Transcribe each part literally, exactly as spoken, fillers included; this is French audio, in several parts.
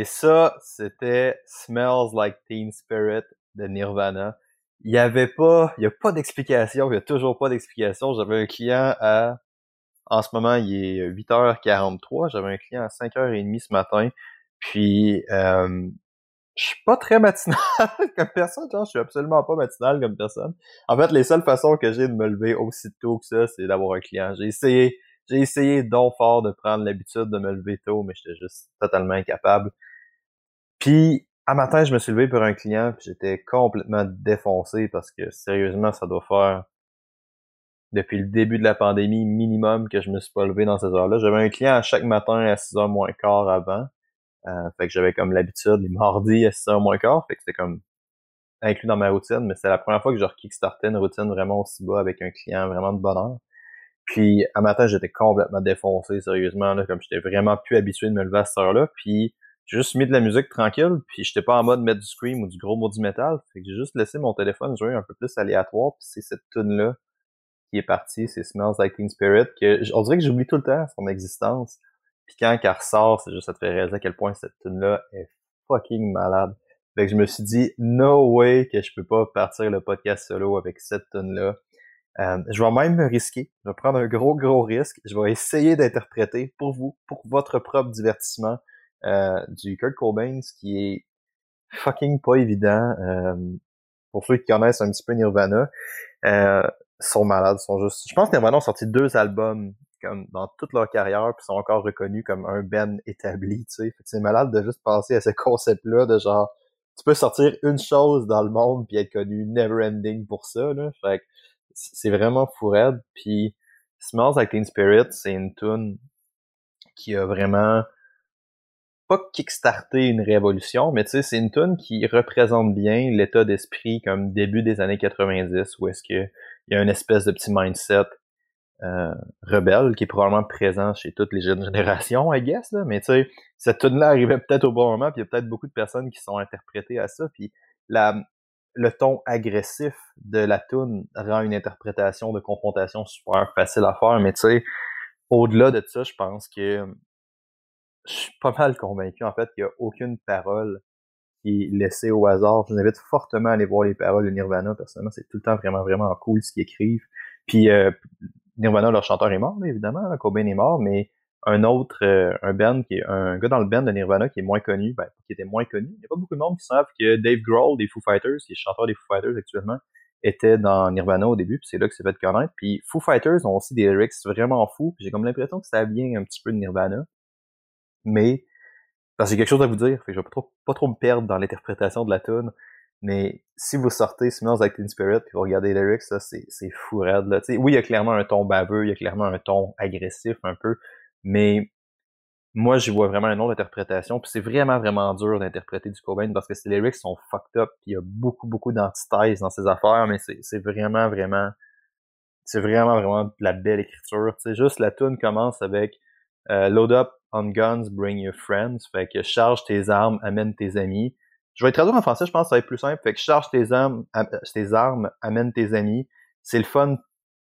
ça, c'était Smells Like Teen Spirit de Nirvana. Il y avait pas, il y a pas d'explication, il y a toujours pas d'explication. J'avais un client à, en ce moment, il est huit heures quarante-trois. J'avais un client à cinq heures trente ce matin. Puis, euh, je suis pas très matinal comme personne, genre, je suis absolument pas matinal comme personne. En fait, les seules façons que j'ai de me lever aussi tôt que ça, c'est d'avoir un client. J'ai essayé, j'ai essayé donc fort de prendre l'habitude de me lever tôt, mais j'étais juste totalement incapable. Puis, un matin, je me suis levé pour un client, puis j'étais complètement défoncé parce que, sérieusement, ça doit faire depuis le début de la pandémie minimum que je me suis pas levé dans ces heures-là. J'avais un client à chaque matin à six heures moins quart avant. Euh, fait que j'avais comme l'habitude les mardis à six heures moins quart, fait que c'était comme inclus dans ma routine, mais c'est la première fois que je kickstartais une routine vraiment aussi bas avec un client vraiment de bonne heure. Puis, un matin, j'étais complètement défoncé, sérieusement, là, comme j'étais vraiment plus habitué de me lever à cette heure-là, puis j'ai juste mis de la musique tranquille, puis j'étais pas en mode mettre du scream ou du gros maudit métal, fait que j'ai juste laissé mon téléphone jouer un peu plus aléatoire, puis c'est cette tune-là qui est partie, c'est Smells Like Teen Spirit, que on dirait que j'oublie tout le temps son existence, puis quand elle ressort, c'est juste ça te fait réaliser à quel point cette tune-là est fucking malade. Fait que je me suis dit, no way que je peux pas partir le podcast solo avec cette tune-là. Euh, je vais même me risquer. Je vais prendre un gros, gros risque. Je vais essayer d'interpréter pour vous, pour votre propre divertissement, euh, du Kurt Cobain, ce qui est fucking pas évident. Euh, pour ceux qui connaissent un petit peu Nirvana, euh, sont malades, sont juste... Je pense que Nirvana ont sorti deux albums comme dans toute leur carrière, puis sont encore reconnus comme un band établi, tu sais. Fait que c'est malade de juste penser à ce concept-là de genre, tu peux sortir une chose dans le monde puis être connu never ending pour ça, là. Fait que c'est vraiment fou raide. Puis Smells Like Teen Spirit, c'est une tune qui a vraiment pas kickstarté une révolution, mais tu sais, c'est une tune qui représente bien l'état d'esprit comme début des années quatre-vingt-dix, où est-ce que il y a une espèce de petit mindset euh, rebelle qui est probablement présent chez toutes les jeunes générations, I guess, là. Mais tu sais, cette tune-là arrivait peut-être au bon moment, puis il y a peut-être beaucoup de personnes qui sont interprétées à ça, puis la le ton agressif de la tune rend une interprétation de confrontation super facile à faire, mais tu sais, au-delà de ça, je pense que je suis pas mal convaincu, en fait, qu'il y a aucune parole qui est laissée au hasard. Je vous invite fortement à aller voir les paroles de Nirvana. Personnellement, c'est tout le temps vraiment, vraiment cool ce qu'ils écrivent. Puis euh, Nirvana, leur chanteur est mort, là, évidemment. Là, Cobain est mort, mais un autre, euh, un band, qui est un gars dans le band de Nirvana qui est moins connu, ben, qui était moins connu. Il n'y a pas beaucoup de monde qui savent que Dave Grohl des Foo Fighters, qui est chanteur des Foo Fighters actuellement, était dans Nirvana au début, puis c'est là que c'est fait connaître. Puis Foo Fighters ont aussi des lyrics vraiment fous, puis j'ai comme l'impression que ça vient un petit peu de Nirvana. Mais parce que j'ai quelque chose à vous dire, fait que je vais pas trop, pas trop me perdre dans l'interprétation de la tune. Mais si vous sortez Smells Like Teen Spirit puis vous regardez les lyrics, là, c'est, c'est fou raide, là. T'sais, oui, il y a clairement un ton baveux, il y a clairement un ton agressif un peu, mais moi, j'y vois vraiment une autre interprétation, puis c'est vraiment, vraiment dur d'interpréter du Cobain parce que ses lyrics sont fucked up, puis il y a beaucoup, beaucoup d'antithèses dans ses affaires, mais c'est, c'est vraiment, vraiment, c'est vraiment, vraiment de la belle écriture. Tu sais, juste la tune commence avec euh, Load up on guns, bring your friends. Fait que charge tes armes, amène tes amis. Je vais traduire en français, je pense que ça va être plus simple. Fait que charge tes armes, am- tes armes, amène tes amis. C'est le fun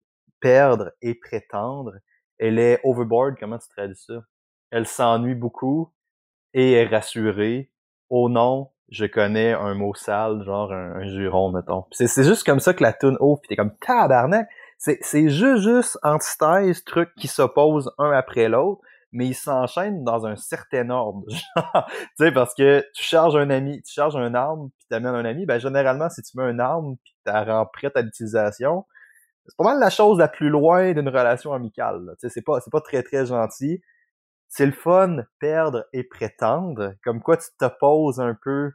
perdre et prétendre. Elle est overboard, comment tu traduis ça? Elle s'ennuie beaucoup et est rassurée. Oh non, je connais un mot sale, genre un, un juron, mettons. Pis c'est, c'est juste comme ça que la tune ouvre, pis t'es comme tabarnak. C'est, c'est juste, juste antithèse, trucs qui s'opposent un après l'autre, mais ils s'enchaînent dans un certain ordre. Genre, tu sais, parce que tu charges un ami, tu charges un arme, puis t'amènes un ami, ben généralement, si tu mets un arme, puis tu la rends prête à l'utilisation, c'est pas mal la chose la plus loin d'une relation amicale. Là. Tu sais, c'est pas, c'est pas très, très gentil. C'est le fun, perdre et prétendre, comme quoi tu t'opposes un peu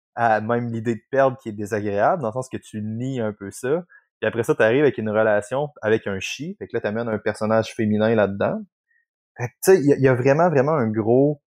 à même l'idée de perdre qui est désagréable, dans le sens que tu nies un peu ça. Puis après ça, t'arrives avec une relation avec un chi, fait que là, t'amènes un personnage féminin là-dedans. Fait que, tu sais, il y, a- y a vraiment, vraiment un gros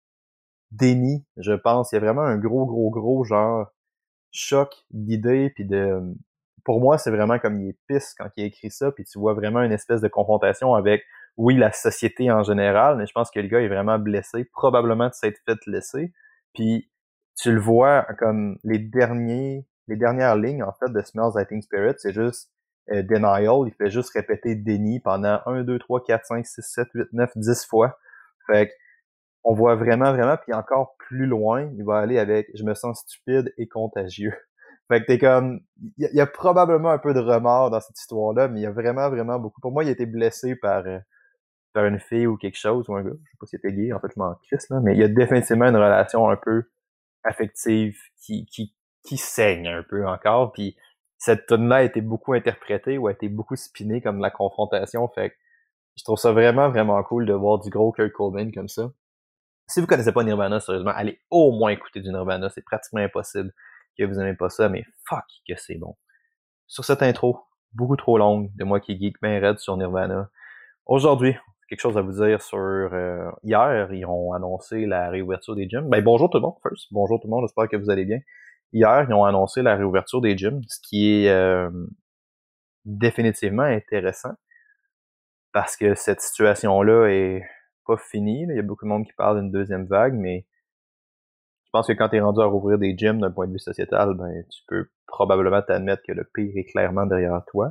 déni, je pense. Il y a vraiment un gros, gros, gros, genre, choc d'idées, puis de... Pour moi, c'est vraiment comme il est pisse quand il a écrit ça, puis tu vois vraiment une espèce de confrontation avec, oui, la société en général, mais je pense que le gars est vraiment blessé, probablement de s'être fait laisser, puis tu le vois comme les derniers, les dernières lignes, en fait, de Smells Like Teen Spirit, c'est juste euh, denial, il fait juste répéter déni pendant un, deux, trois, quatre, cinq, six, sept, huit, neuf, dix fois. Fait que on voit vraiment, vraiment, puis encore plus loin, il va aller avec « je me sens stupide et contagieux ». Fait que t'es comme, il y, a- y a probablement un peu de remords dans cette histoire-là, mais il y a vraiment, vraiment beaucoup. Pour moi, il a été blessé par, euh, par une fille ou quelque chose, ou un gars, je sais pas s'il était gay, en fait, je m'en crisse, là, mais il y a définitivement une relation un peu affective qui, qui, qui saigne un peu encore, puis cette tune-là a été beaucoup interprétée ou a été beaucoup spinée comme de la confrontation, fait que je trouve ça vraiment, vraiment cool de voir du gros Kurt Cobain comme ça. Si vous connaissez pas Nirvana, sérieusement, allez au moins écouter du Nirvana. C'est pratiquement impossible que vous aimez pas ça, mais fuck que c'est bon. Sur cette intro, beaucoup trop longue, de moi qui geek bien raide sur Nirvana. Aujourd'hui, quelque chose à vous dire sur... Euh, hier, ils ont annoncé la réouverture des gyms. Ben bonjour tout le monde, first. Bonjour tout le monde, j'espère que vous allez bien. Hier, ils ont annoncé la réouverture des gyms, ce qui est euh, définitivement intéressant parce que cette situation-là est pas finie. Il y a beaucoup de monde qui parle d'une deuxième vague, mais je pense que quand t'es rendu à rouvrir des gyms d'un point de vue sociétal, ben tu peux probablement t'admettre que le pire est clairement derrière toi.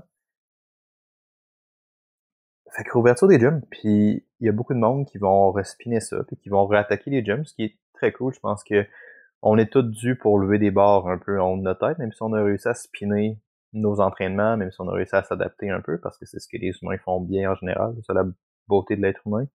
Fait que réouverture des gyms, puis il y a beaucoup de monde qui vont respiner ça, puis qui vont réattaquer les gyms, ce qui est très cool. Je pense que on est tous dus pour lever des barres un peu en haut de notre tête, même si on a réussi à spinner nos entraînements, même si on a réussi à s'adapter un peu, parce que c'est ce que les humains font bien en général, c'est la beauté de l'être humain.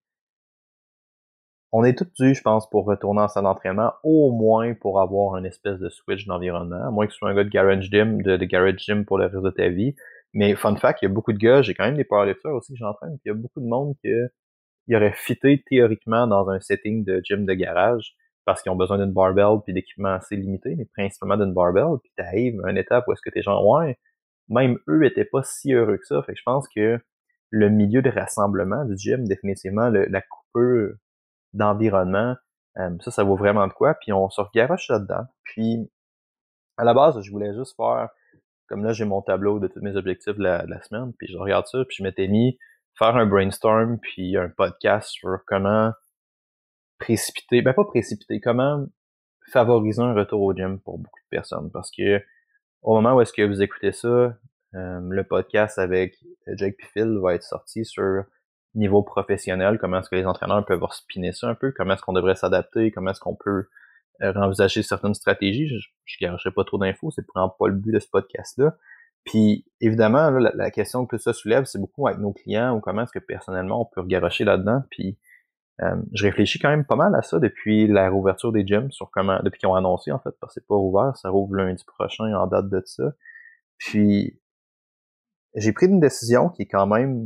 On est tous dus, je pense, pour retourner en salle d'entraînement, au moins pour avoir une espèce de switch d'environnement, à moins que tu sois un gars de garage gym, de, de garage gym pour le reste de ta vie. Mais fun fact, il y a beaucoup de gars, j'ai quand même des powerlifters aussi que j'entraîne, puis il y a beaucoup de monde qui il aurait fité théoriquement dans un setting de gym de garage parce qu'ils ont besoin d'une barbell puis d'équipements assez limités, mais principalement d'une barbell, puis t'arrives à une étape où est-ce que t'es genre ouais, même eux étaient pas si heureux que ça. Fait que je pense que le milieu de rassemblement du gym, définitivement, le, la coupure d'environnement, euh, ça, ça vaut vraiment de quoi. Puis on se regaroche là-dedans. Puis à la base, je voulais juste faire, comme là, j'ai mon tableau de tous mes objectifs de la, de la semaine, puis je regarde ça, puis je m'étais mis faire un brainstorm, puis un podcast sur comment précipiter, ben pas précipiter, comment favoriser un retour au gym pour beaucoup de personnes. Parce que au moment où est-ce que vous écoutez ça, euh, le podcast avec Jake et Phil va être sorti sur niveau professionnel, comment est-ce que les entraîneurs peuvent spinner ça un peu, comment est-ce qu'on devrait s'adapter, comment est-ce qu'on peut euh, envisager certaines stratégies. Je, je garocherai pas trop d'infos, c'est vraiment pas le but de ce podcast-là. Puis évidemment, là, la, la question que ça soulève, c'est beaucoup avec nos clients ou comment est-ce que personnellement on peut regarocher là-dedans. Puis euh, je réfléchis quand même pas mal à ça depuis la réouverture des gyms, sur comment, depuis qu'ils ont annoncé en fait, parce que c'est pas rouvert, ça rouvre lundi prochain en date de ça. Puis j'ai pris une décision qui est quand même,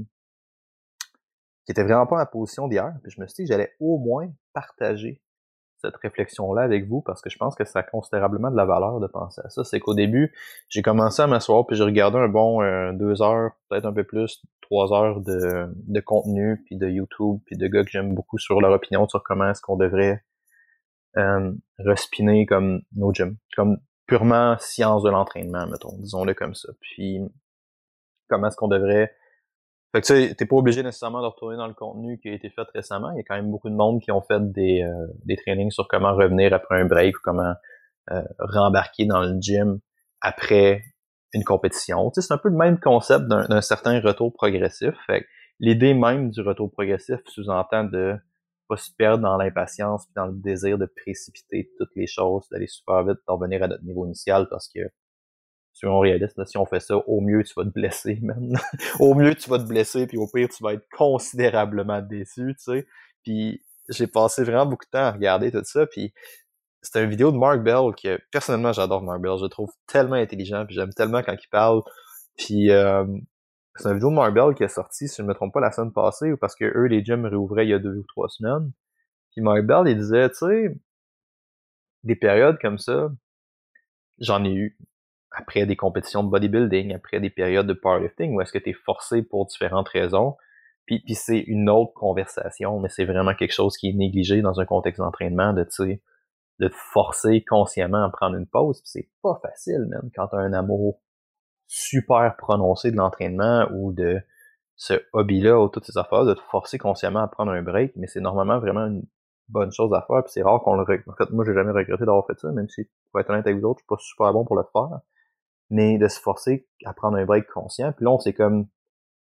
qui était vraiment pas ma position d'hier. Puis je me suis dit que j'allais au moins partager cette réflexion-là avec vous parce que je pense que ça a considérablement de la valeur de penser à ça. C'est qu'au début, j'ai commencé à m'asseoir puis j'ai regardé un bon euh, deux heures, peut-être un peu plus, trois heures de, de contenu puis de YouTube puis de gars que j'aime beaucoup sur leur opinion sur comment est-ce qu'on devrait euh, respiner comme nos gyms, comme purement science de l'entraînement, mettons, disons-le comme ça. Puis comment est-ce qu'on devrait... Fait que tu sais, t'es pas obligé nécessairement de retourner dans le contenu qui a été fait récemment. Il y a quand même beaucoup de monde qui ont fait des, euh, des trainings sur comment revenir après un break ou comment euh, rembarquer dans le gym après une compétition. Tu sais, c'est un peu le même concept d'un, d'un certain retour progressif. Fait que l'idée même du retour progressif sous-entend de pas se perdre dans l'impatience puis dans le désir de précipiter toutes les choses, d'aller super vite, d'en revenir à notre niveau initial parce que soyons réalistes, là, si on fait ça, au mieux tu vas te blesser, man. Au mieux tu vas te blesser, puis au pire tu vas être considérablement déçu, tu sais. Puis j'ai passé vraiment beaucoup de temps à regarder tout ça, puis c'était une vidéo de Mark Bell que personnellement j'adore Mark Bell, je le trouve tellement intelligent, puis j'aime tellement quand il parle. Puis euh, c'est une vidéo de Mark Bell qui est sortie, si je ne me trompe pas, la semaine passée, ou parce que eux les gyms réouvraient il y a deux ou trois semaines. Puis Mark Bell il disait, tu sais, des périodes comme ça, j'en ai eu. Après des compétitions de bodybuilding, après des périodes de powerlifting, où est-ce que tu es forcé pour différentes raisons. Puis, puis c'est une autre conversation, mais c'est vraiment quelque chose qui est négligé dans un contexte d'entraînement, de, tu sais, de te forcer consciemment à prendre une pause. Puis c'est pas facile, même, quand t'as un amour super prononcé de l'entraînement ou de ce hobby-là ou toutes ces affaires, de te forcer consciemment à prendre un break, mais c'est normalement vraiment une bonne chose à faire, puis c'est rare qu'on le regrette. En fait, moi, j'ai jamais regretté d'avoir fait ça, même si, pour être honnête avec vous autres, je suis pas super bon pour le faire. Mais de se forcer à prendre un break conscient. Puis là, on s'est comme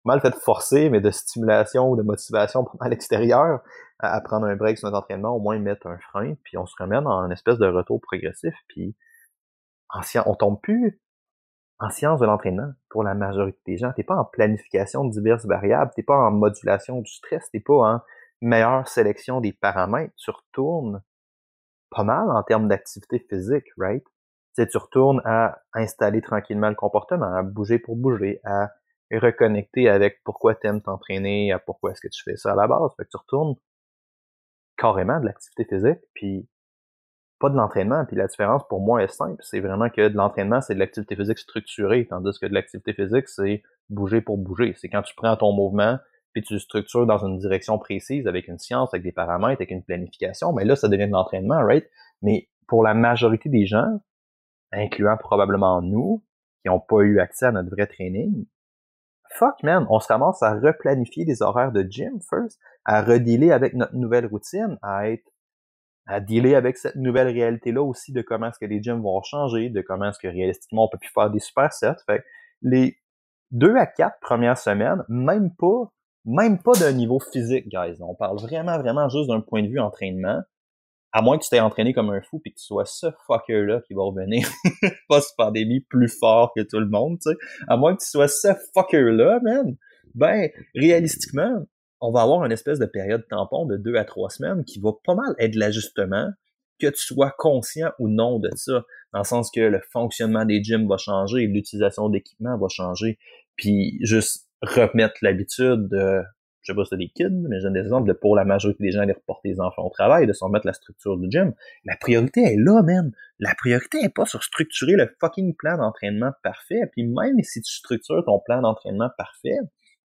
mal fait forcer, mais de stimulation ou de motivation à l'extérieur, à, à prendre un break sur notre entraînement, au moins mettre un frein, puis on se remet dans une espèce de retour progressif, puis en science, on tombe plus en science de l'entraînement pour la majorité des gens. T'es pas en planification de diverses variables, t'es pas en modulation du stress, t'es pas en meilleure sélection des paramètres, tu retournes pas mal en termes d'activité physique, right? Tu sais, tu retournes à installer tranquillement le comportement, à bouger pour bouger, à reconnecter avec pourquoi t'aimes t'entraîner, à pourquoi est-ce que tu fais ça à la base. Fait que tu retournes carrément de l'activité physique, puis pas de l'entraînement. Puis la différence pour moi est simple, c'est vraiment que de l'entraînement, c'est de l'activité physique structurée, tandis que de l'activité physique, c'est bouger pour bouger. C'est quand tu prends ton mouvement, puis tu le structures dans une direction précise, avec une science, avec des paramètres, avec une planification, mais là, ça devient de l'entraînement, right? Mais pour la majorité des gens, incluant probablement nous, qui n'ont pas eu accès à notre vrai training, fuck man, on se ramasse à replanifier des horaires de gym first, à redealer avec notre nouvelle routine, à être à dealer avec cette nouvelle réalité-là aussi de comment est-ce que les gyms vont changer, de comment est-ce que réalistiquement on peut plus faire des super sets. Fait que les deux à quatre premières semaines, même pas, même pas d'un niveau physique, guys. On parle vraiment, vraiment juste d'un point de vue entraînement. À moins que tu t'aies entraîné comme un fou puis que tu sois ce fucker-là qui va revenir post-pandémie plus fort que tout le monde, tu sais. À moins que tu sois ce fucker-là, man. Ben, réalistiquement, on va avoir une espèce de période tampon de deux à trois semaines qui va pas mal être de l'ajustement, que tu sois conscient ou non de ça, dans le sens que le fonctionnement des gyms va changer, l'utilisation d'équipements va changer, puis juste remettre l'habitude de, je sais pas si c'est des kids, mais je donne des exemples de pour la majorité des gens aller reporter les enfants au travail, de se remettre la structure du gym. La priorité est là, man. La priorité est pas sur structurer le fucking plan d'entraînement parfait, puis même si tu structures ton plan d'entraînement parfait,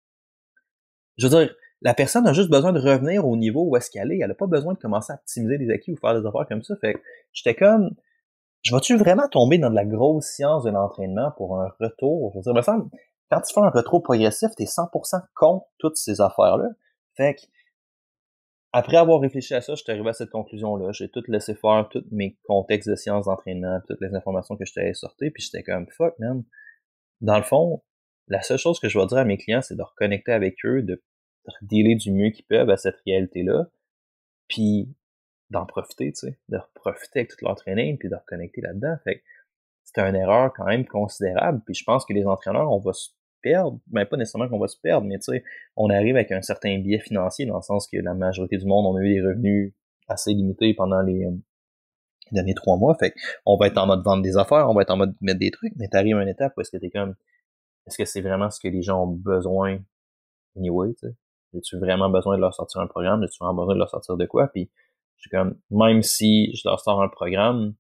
je veux dire, la personne a juste besoin de revenir au niveau où est-ce qu'elle est. Elle a pas besoin de commencer à optimiser des acquis ou faire des affaires comme ça. Fait que j'étais comme, je vais-tu vraiment tomber dans de la grosse science de l'entraînement pour un retour? Je veux dire, il me semble, quand tu fais un retour progressif, t'es cent pour cent contre toutes ces affaires-là. Fait que, après avoir réfléchi à ça, je suis arrivé à cette conclusion-là. J'ai tout laissé faire, tous mes contextes de sciences d'entraînement, toutes les informations que je t'avais sorties, puis j'étais comme, fuck, man. Dans le fond, la seule chose que je vais dire à mes clients, c'est de reconnecter avec eux, de dealer du mieux qu'ils peuvent à cette réalité-là, puis d'en profiter, tu sais, de profiter avec tout leur training, puis de reconnecter là-dedans. Fait que c'était une erreur quand même considérable, puis je pense que les entraîneurs, on va se perdre, ben pas nécessairement qu'on va se perdre, mais tu sais, on arrive avec un certain biais financier, dans le sens que la majorité du monde, on a eu des revenus assez limités pendant les, euh, les derniers trois mois, fait on va être en mode vendre des affaires, on va être en mode mettre des trucs, mais t'arrives à une étape où est-ce que t'es comme, est-ce que c'est vraiment ce que les gens ont besoin anyway, tu sais? As-tu vraiment besoin de leur sortir un programme? As-tu vraiment besoin de leur sortir de quoi? Puis, je suis comme, même si je leur sors un programme,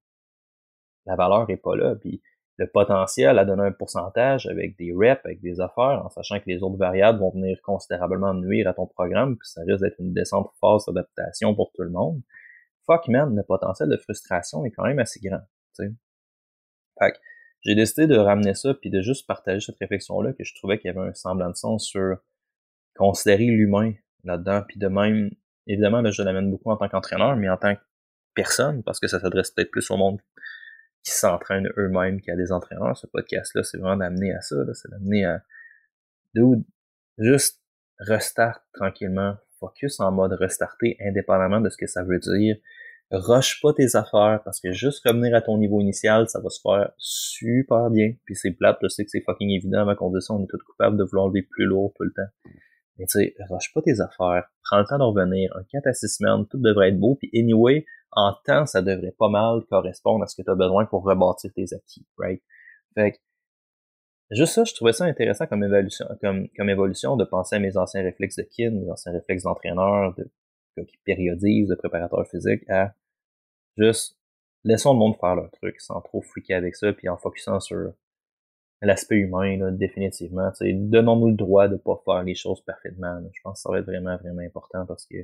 la valeur est pas là. Puis, le potentiel à donner un pourcentage avec des reps, avec des affaires, en sachant que les autres variables vont venir considérablement nuire à ton programme, puis ça risque d'être une descente phase d'adaptation pour tout le monde. Fuck man, le potentiel de frustration est quand même assez grand, tu sais. Fait que, j'ai décidé de ramener ça puis de juste partager cette réflexion-là que je trouvais qu'il y avait un semblant de sens sur considérer l'humain là-dedans, puis de même, évidemment, là, je l'amène beaucoup en tant qu'entraîneur, mais en tant que personne, parce que ça s'adresse peut-être plus au monde qui s'entraîne eux-mêmes qu'à des entraîneurs. Ce podcast-là, c'est vraiment d'amener à ça, là, c'est d'amener à dude, juste restart tranquillement, focus en mode restarter, indépendamment de ce que ça veut dire. Rush pas tes affaires, parce que juste revenir à ton niveau initial, ça va se faire super bien. Puis c'est plate, je sais que c'est fucking évident, avant qu'on dise ça, on est tous coupables de vouloir lever plus lourd tout le temps. Mais tu sais, rush pas tes affaires, prends le temps de revenir, un quatre à six semaines, tout devrait être beau, puis anyway, en temps, ça devrait pas mal correspondre à ce que tu as besoin pour rebâtir tes acquis, right? Fait que, juste ça, je trouvais ça intéressant comme évolution, comme, comme évolution de penser à mes anciens réflexes de kin, mes anciens réflexes d'entraîneur, de, qui périodise, de préparateur physique, à juste, laissons le monde faire leur truc, sans trop freaker avec ça, puis en focusant sur l'aspect humain, là, définitivement. T'sais, donnons-nous le droit de pas faire les choses parfaitement. Là. Je pense que ça va être vraiment, vraiment important parce que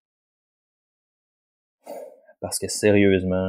parce que sérieusement,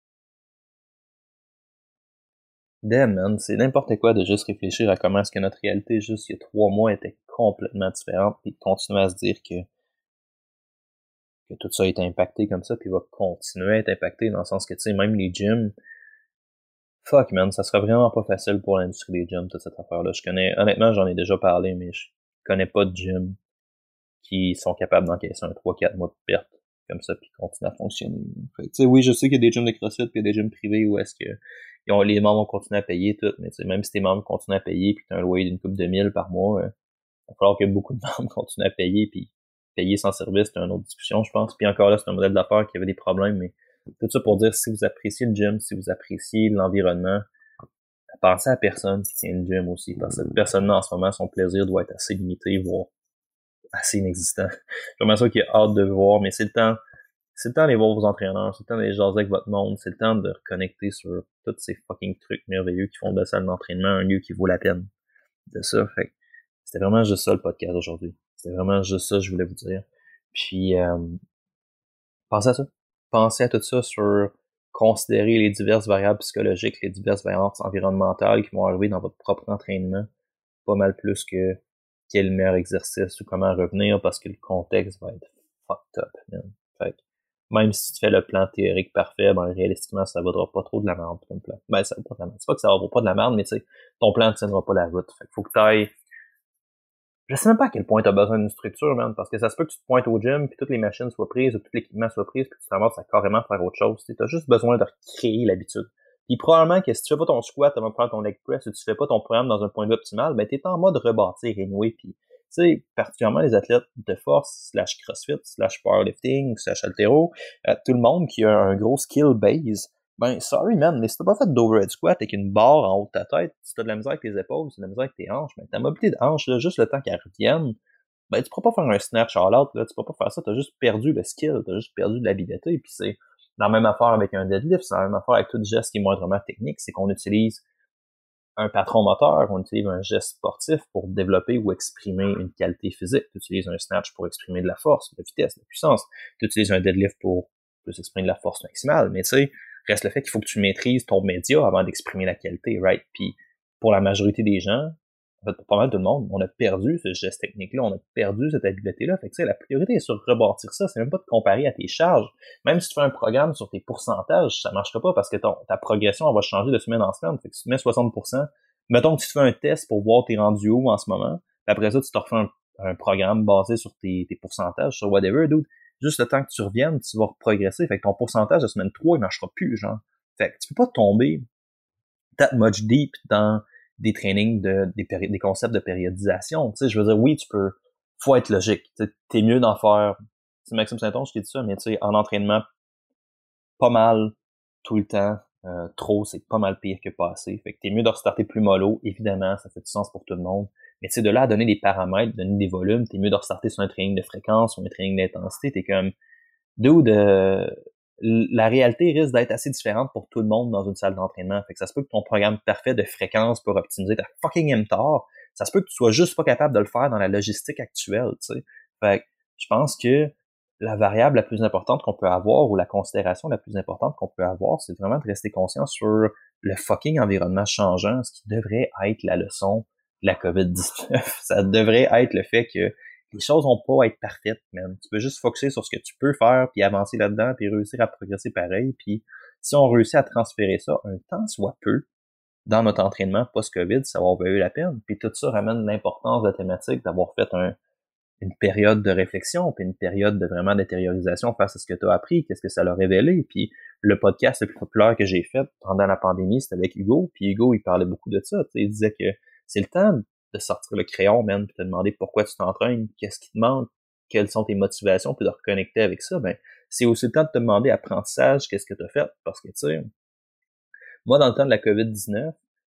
damn man, c'est n'importe quoi de juste réfléchir à comment est-ce que notre réalité juste il y a trois mois était complètement différente, puis de continuer à se dire que que tout ça est impacté comme ça, puis va continuer à être impacté dans le sens que, tu sais, même les gyms, fuck man, ça sera vraiment pas facile pour l'industrie des gyms, toute cette affaire-là. Je connais, honnêtement, j'en ai déjà parlé, mais je connais pas de gym qui sont capables d'encaisser un trois quatre mois de perte comme ça puis continuer à fonctionner. Tu sais, oui, je sais qu'il y a des gyms de CrossFit puis il y a des gyms privés où est-ce que ils ont, les membres vont continuer à payer tout, mais tu sais, même si tes membres continuent à payer puis t'as un loyer d'une coupe de mille par mois, euh, il va falloir que beaucoup de membres continuent à payer puis payer sans service, c'est une autre discussion, je pense. Puis encore là, c'est un modèle d'affaires qui avait des problèmes, mais tout ça pour dire, si vous appréciez le gym, si vous appréciez l'environnement, pensez à personne qui tient le gym aussi, parce que cette personne-là, en ce moment, son plaisir doit être assez limité, voire assez inexistant. Je suis vraiment sûr qu'il a hâte de voir, mais c'est le temps, c'est le temps d'aller voir vos entraîneurs, c'est le temps d'aller jaser avec votre monde, c'est le temps de reconnecter sur tous ces fucking trucs merveilleux qui font de la salle d'entraînement un lieu qui vaut la peine de ça. Fait que c'était vraiment juste ça le podcast aujourd'hui. C'était vraiment juste ça que je voulais vous dire. Puis, euh, pensez à ça. Pensez à tout ça sur considérer les diverses variables psychologiques, les diverses variables environnementales qui vont arriver dans votre propre entraînement, pas mal plus que quel meilleur exercice ou comment revenir parce que le contexte va être fucked up, man. Fait que même si tu fais le plan théorique parfait, ben réalistiquement, ça vaudra pas trop de la merde comme plan. Ben, ça vaut pas de la merde. C'est pas que ça vaut pas de la merde, mais tu sais, ton plan ne tiendra pas la route. Fait que faut que t'ailles. Je sais même pas à quel point t'as besoin d'une structure, man, parce que ça se peut que tu te pointes au gym, puis toutes les machines soient prises, ou tout l'équipement soit pris, puis tu t'avances à carrément faire autre chose. Tu as juste besoin de recréer l'habitude. Puis probablement que si tu fais pas ton squat avant de prendre ton leg press, ou tu fais pas ton programme dans un point de vue optimal, ben t'es en mode rebâtir anyway, puis tu sais, particulièrement les athlètes de force, slash crossfit, slash powerlifting, slash haltéro, euh, tout le monde qui a un gros skill base, ben sorry man, mais si t'as pas fait d'overhead squat avec une barre en haut de ta tête, si t'as de la misère avec tes épaules, si t'as de la misère avec tes hanches, ben ta mobilité de hanche, là, juste le temps qu'elle revienne, ben tu pourras pas faire un snatch all out, là, tu pourras pas faire ça, t'as juste perdu le skill, t'as juste perdu de l'habileté, puis c'est la même affaire avec un deadlift, c'est la même affaire avec tout geste qui est moindrement technique, c'est qu'on utilise un patron moteur, on utilise un geste sportif pour développer ou exprimer une qualité physique. Tu utilises un snatch pour exprimer de la force, de la vitesse, de la puissance. Tu utilises un deadlift pour plus exprimer de la force maximale. Mais tu sais, reste le fait qu'il faut que tu maîtrises ton média avant d'exprimer la qualité, right? Puis pour la majorité des gens, en fait, pour pas mal de tout le monde, on a perdu ce geste technique-là, on a perdu cette habileté-là. Fait que tu sais, la priorité est sur rebâtir ça. C'est même pas de comparer à tes charges. Même si tu fais un programme sur tes pourcentages, ça marchera pas parce que ton, ta progression, elle va changer de semaine en semaine. Fait que si tu mets soixante pour cent, mettons que tu te fais un test pour voir tes rendus où en ce moment, puis après ça, tu te refais un, un programme basé sur tes, tes pourcentages, sur whatever, dude. Juste le temps que tu reviennes, tu vas progresser. Fait que ton pourcentage de semaine trois, il marchera plus, genre. Fait que tu peux pas tomber that much deep dans des trainings de des, péri- des concepts de périodisation. Tu sais, je veux dire, oui, tu peux, faut être logique. Tu sais, t'es mieux d'en faire. C'est Maxime Saint-Onge qui dit ça, mais tu sais, en entraînement, pas mal tout le temps. Euh, trop, c'est pas mal pire que pas assez. Fait que t'es mieux de restarter plus mollo, évidemment, ça fait du sens pour tout le monde. Mais tu sais, de là à donner des paramètres, donner des volumes, t'es mieux de restarter sur un training de fréquence ou un training d'intensité. T'es comme, dude, euh, la réalité risque d'être assez différente pour tout le monde dans une salle d'entraînement. Fait que ça se peut que ton programme parfait de fréquence pour optimiser ta fucking mTOR, ça se peut que tu sois juste pas capable de le faire dans la logistique actuelle, tu sais. Fait que je pense que la variable la plus importante qu'on peut avoir ou la considération la plus importante qu'on peut avoir, c'est vraiment de rester conscient sur le fucking environnement changeant, ce qui devrait être la leçon de la covid dix-neuf. Ça devrait être le fait que les choses vont pas être parfaites, man. Tu peux juste focuser sur ce que tu peux faire, puis avancer là-dedans, puis réussir à progresser pareil. Puis si on réussit à transférer ça un temps soit peu dans notre entraînement post-COVID, ça va valer la peine. Puis tout ça ramène l'importance de la thématique d'avoir fait un, une période de réflexion, puis une période de vraiment d'intériorisation face à ce que tu as appris, qu'est-ce que ça l'a révélé. Puis le podcast le plus populaire que j'ai fait pendant la pandémie, c'était avec Hugo. Puis Hugo, il parlait beaucoup de ça. Il disait que c'est le temps de sortir le crayon, man, puis te demander pourquoi tu t'entraînes, qu'est-ce qui te manque, quelles sont tes motivations, puis de reconnecter avec ça. Ben, c'est aussi le temps de te demander apprentissage, qu'est-ce que tu as fait. Parce que, tu sais, moi, dans le temps de la covid dix-neuf,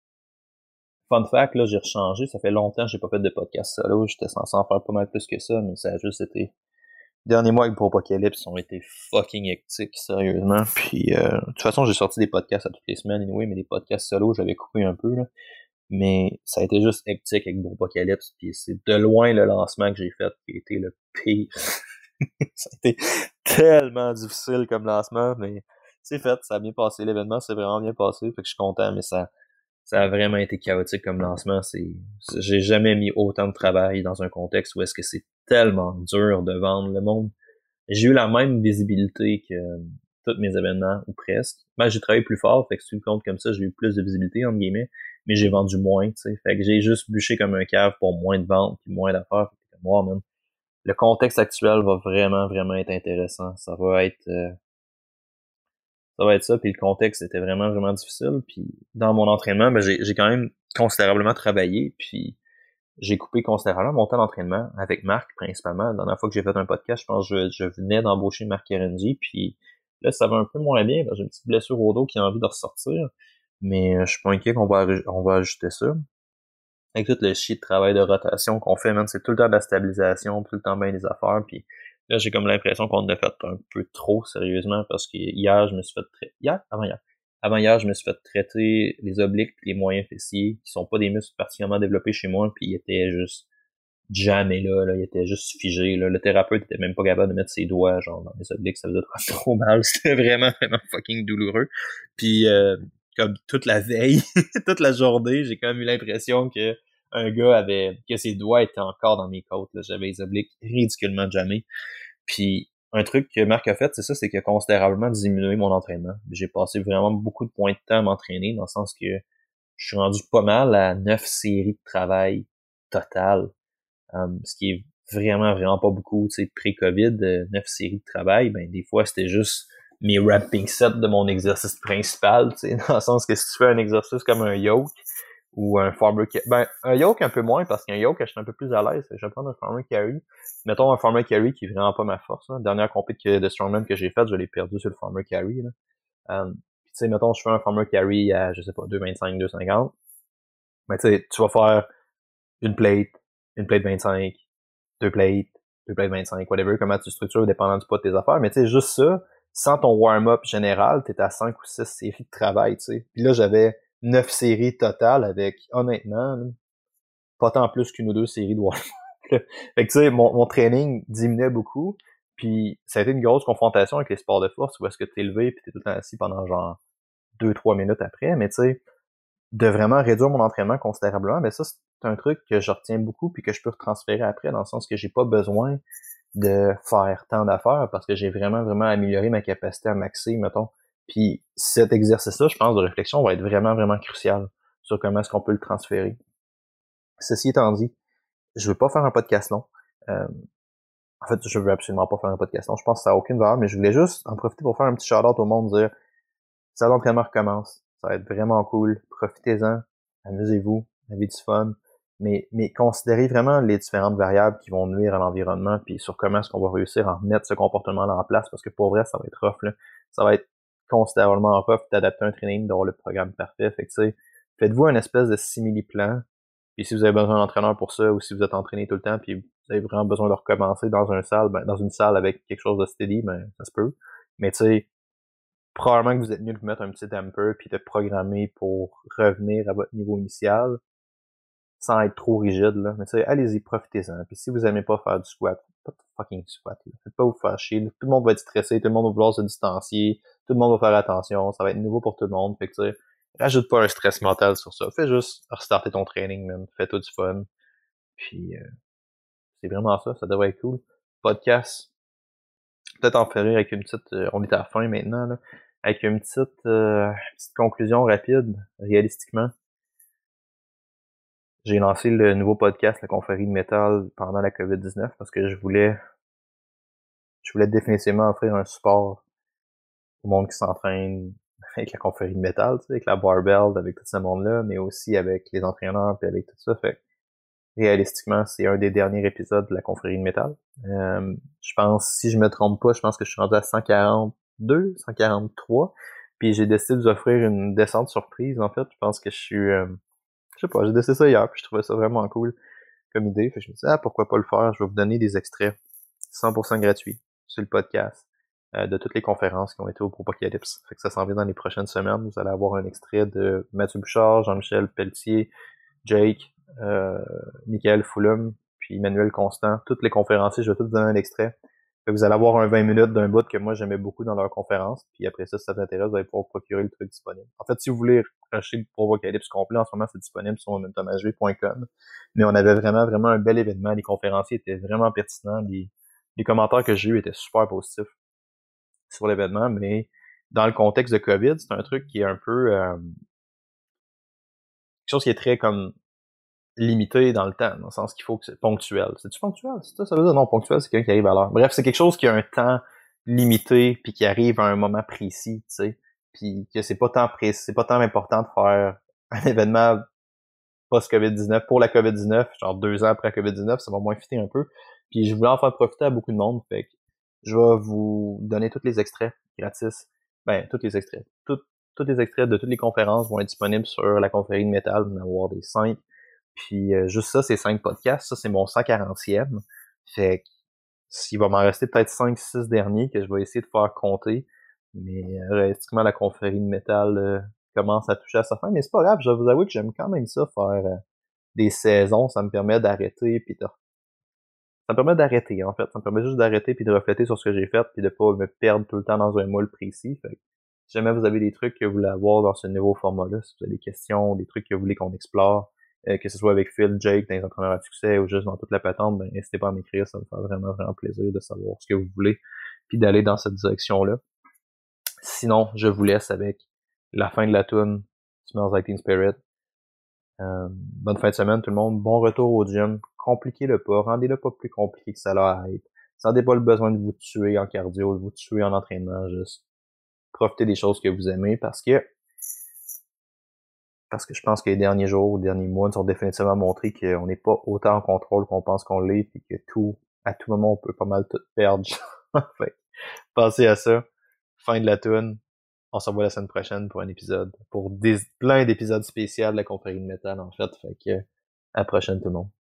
fun fact, là, j'ai rechangé. Ça fait longtemps que j'ai pas fait de podcast solo. J'étais censé en faire pas mal plus que ça, mais ça a juste été... Les derniers mois avec Propocalypse ont été fucking hectiques, sérieusement. Puis, euh, de toute façon, j'ai sorti des podcasts à toutes les semaines, anyway, mais des podcasts solo, j'avais coupé un peu, là. Mais ça a été juste hectique avec Propocalypse. Puis c'est de loin le lancement que j'ai fait qui a été le pire. Ça a été tellement difficile comme lancement, mais c'est fait. Ça a bien passé. L'événement s'est vraiment bien passé. Fait que je suis content, mais ça... Ça a vraiment été chaotique comme lancement. C'est, j'ai jamais mis autant de travail dans un contexte où est-ce que c'est tellement dur de vendre le monde. J'ai eu la même visibilité que tous mes événements, ou presque. Ben, j'ai travaillé plus fort, fait que si tu le comptes comme ça, j'ai eu plus de visibilité, entre guillemets. mais j'ai vendu moins, tu sais. Fait que j'ai juste bûché comme un cave pour moins de ventes puis moins d'affaires. Fait que moi, même, le contexte actuel va vraiment, vraiment être intéressant. Ça va être euh, ça va être ça, puis le contexte était vraiment, vraiment difficile. Puis dans mon entraînement, ben, j'ai, j'ai quand même considérablement travaillé, puis j'ai coupé considérablement mon temps d'entraînement avec Marc, principalement. La dernière fois que j'ai fait un podcast, je pense que je, je venais d'embaucher Marc Kerenji, puis là, ça va un peu moins bien. J'ai une petite blessure au dos qui a envie de ressortir, mais euh, je suis pas inquiet qu'on va, on va ajuster ça. Avec tout le shit de travail de rotation qu'on fait, man, c'est tout le temps de la stabilisation, tout le temps bien des affaires, puis là, j'ai comme l'impression qu'on a fait un peu trop sérieusement, parce que hier, je me suis fait traiter, hier? Avant hier. Avant hier, je me suis fait traiter les obliques pis les moyens fessiers, qui sont pas des muscles particulièrement développés chez moi, puis ils étaient juste jamais là, là, ils étaient juste figés, là. Le thérapeute était même pas capable de mettre ses doigts, genre, dans les obliques, ça faisait trop mal, c'était vraiment, vraiment fucking douloureux. Puis, euh, comme toute la veille, toute la journée, j'ai quand même eu l'impression que un gars avait, que ses doigts étaient encore dans mes côtes, là. J'avais les obliques ridiculement jamais. Puis, un truc que Marc a fait, c'est ça, c'est qu'il a considérablement diminué mon entraînement. J'ai passé vraiment beaucoup de points de temps à m'entraîner, dans le sens que je suis rendu pas mal à neuf séries de travail total. Um, ce qui est vraiment, vraiment pas beaucoup, tu sais, pré-COVID, euh, neuf séries de travail, ben, des fois, c'était juste mes wrapping sets de mon exercice principal, tu sais, dans le sens que si tu fais un exercice comme un yoke, ou un farmer carry, ben, un yoke un peu moins, parce qu'un yoke, je suis un peu plus à l'aise, je vais prendre un farmer carry. Mettons un farmer carry qui est vraiment pas ma force, là. Dernière compète de strongman que j'ai faite, je l'ai perdu sur le farmer carry, là. Um, tu sais, mettons, je fais un farmer carry à, je sais pas, deux vingt-cinq, deux cinquante. Mais tu sais, tu vas faire une plate, une plate vingt-cinq, deux plates, deux plates vingt-cinq, whatever, comment tu structures dépendant du poids de tes affaires. Mais tu sais, juste ça, sans ton warm-up général, t'es à cinq ou six séries de travail, tu sais. Puis là, j'avais neuf séries totales avec, honnêtement, là, pas tant plus qu'une ou deux séries de warm-up. Fait que tu sais, mon, mon training diminuait beaucoup. Puis ça a été une grosse confrontation avec les sports de force où est-ce que t'es levé puis t'es tout le temps assis pendant genre deux, trois minutes après. Mais tu sais, de vraiment réduire mon entraînement considérablement, mais ça, c'est un truc que je retiens beaucoup puis que je peux retransférer après, dans le sens que j'ai pas besoin de faire tant d'affaires parce que j'ai vraiment, vraiment amélioré ma capacité à maxer, mettons. Puis cet exercice-là, je pense, de réflexion va être vraiment, vraiment crucial sur comment est-ce qu'on peut le transférer. Ceci étant dit, je veux pas faire un podcast long. Euh, en fait, je veux absolument pas faire un podcast long. Je pense que ça a aucune valeur, mais je voulais juste en profiter pour faire un petit shout-out au monde, dire ça l'entraînement recommence. Ça va être vraiment cool. Profitez-en. Amusez-vous. Avez du fun. Mais, mais considérez vraiment les différentes variables qui vont nuire à l'environnement puis sur comment est-ce qu'on va réussir à mettre ce comportement-là en place parce que pour vrai, ça va être rough, là. Ça va être considérablement rough d'adapter un training, d'avoir le programme parfait. Fait que, tu sais, faites-vous un espèce de simili-plan. Puis si vous avez besoin d'un entraîneur pour ça ou si vous êtes entraîné tout le temps puis vous avez vraiment besoin de recommencer dans une salle, ben, dans une salle avec quelque chose de steady, ben, ça se peut. Mais tu sais, probablement que vous êtes mieux de vous mettre un petit damper puis de programmer pour revenir à votre niveau initial sans être trop rigide, là. Mais tu sais, allez-y, profitez-en. Puis si vous aimez pas faire du squat, pas de fucking squat, là. Faites pas vous faire chier, là. Tout le monde va être stressé, tout le monde va vouloir se distancier, tout le monde va faire attention, ça va être nouveau pour tout le monde. Fait que tu sais, rajoute pas un stress mental sur ça. Fais juste restarter ton training, man. Fais-toi du fun. Puis euh, c'est vraiment ça, ça devrait être cool. Podcast, peut-être en faire avec une petite, euh, on est à la fin maintenant, là, avec une petite, euh, petite conclusion rapide, réalistiquement. J'ai lancé le nouveau podcast, la confrérie de métal, pendant la covid dix-neuf parce que je voulais, je voulais définitivement offrir un support au monde qui s'entraîne avec la confrérie de métal, tu sais, avec la barbell, avec tout ce monde-là, mais aussi avec les entraîneurs puis avec tout ça. Fait réalistiquement, c'est un des derniers épisodes de la confrérie de métal. Euh, je pense, si je me trompe pas, je pense que je suis rendu à cent quarante-deux, cent quarante-trois. Puis j'ai décidé de vous offrir une descente surprise, en fait. Je pense que je suis... Euh, je sais pas, j'ai décidé ça hier, puis je trouvais ça vraiment cool comme idée. Fait que je me disais, ah, pourquoi pas le faire? Je vais vous donner des extraits cent pour cent gratuits sur le podcast euh, de toutes les conférences qui ont été au Propocalypse. Fait que ça s'en vient dans les prochaines semaines. Vous allez avoir un extrait de Mathieu Bouchard, Jean-Michel Pelletier, Jake, euh, Michael Fulham, puis Emmanuel Constant. Toutes les conférenciers, je vais tout vous donner un extrait. Fait que vous allez avoir un vingt minutes d'un bout que moi j'aimais beaucoup dans leur conférence. Puis après ça, si ça t'intéresse, vous allez pouvoir procurer le truc disponible. En fait, si vous voulez acheter le Propocalypse complet, en ce moment, c'est disponible sur momentum h v point com. Mais on avait vraiment, vraiment un bel événement. Les conférenciers étaient vraiment pertinents. Les, les commentaires que j'ai eus étaient super positifs sur l'événement. Mais dans le contexte de COVID, c'est un truc qui est un peu... Euh, chose qui est très comme limité dans le temps, dans le sens qu'il faut que c'est ponctuel. C'est-tu ponctuel? C'est ça, ça veut dire non, ponctuel, c'est quelqu'un qui arrive à l'heure. Bref, c'est quelque chose qui a un temps limité puis qui arrive à un moment précis, tu sais. Puis que c'est pas tant précis, c'est pas tant important de faire un événement post-covid dix-neuf pour la covid dix-neuf, genre deux ans après la covid dix-neuf, ça va moins fitter un peu. Puis je voulais en faire profiter à beaucoup de monde, fait que je vais vous donner tous les extraits gratis. Ben, tous les extraits. Tout, tous les extraits de toutes les conférences vont être disponibles sur la confrérie de métal, vous en avoir des cinq. Puis euh, juste ça, c'est cinq podcasts. Ça, c'est mon cent quarantième. Fait que s'il va m'en rester peut-être cinq six derniers que je vais essayer de faire compter. Mais euh, réellement, la confrérie de métal euh, commence à toucher à sa fin. Mais c'est pas grave, je vais vous avouer que j'aime quand même ça, faire euh, des saisons. Ça me permet d'arrêter puis de... Ça me permet d'arrêter, en fait. Ça me permet juste d'arrêter puis de refléter sur ce que j'ai fait puis de pas me perdre tout le temps dans un moule précis. Fait que si jamais vous avez des trucs que vous voulez avoir dans ce nouveau format-là, si vous avez des questions, des trucs que vous voulez qu'on explore, euh, que ce soit avec Phil, Jake, dans les entrepreneurs à succès ou juste dans toute la patente, ben n'hésitez pas à m'écrire, ça me fait vraiment, vraiment plaisir de savoir ce que vous voulez puis d'aller dans cette direction-là. Sinon, je vous laisse avec la fin de la tune Smells Like Teen Spirit. Euh, bonne fin de semaine tout le monde, bon retour au gym, compliquez-le pas, rendez-le pas plus compliqué que ça l'a à être. Sentez pas le besoin de vous tuer en cardio, de vous tuer en entraînement, juste profitez des choses que vous aimez parce que parce que je pense que les derniers jours, les derniers mois nous ont définitivement montré qu'on n'est pas autant en contrôle qu'on pense qu'on l'est puis que tout, à tout moment, on peut pas mal tout perdre. Fait, pensez à ça. Fin de la tune. On se revoit la semaine prochaine pour un épisode, pour des, plein d'épisodes spéciaux de la confrérie de métal, en fait. Fait que, à la prochaine tout le monde.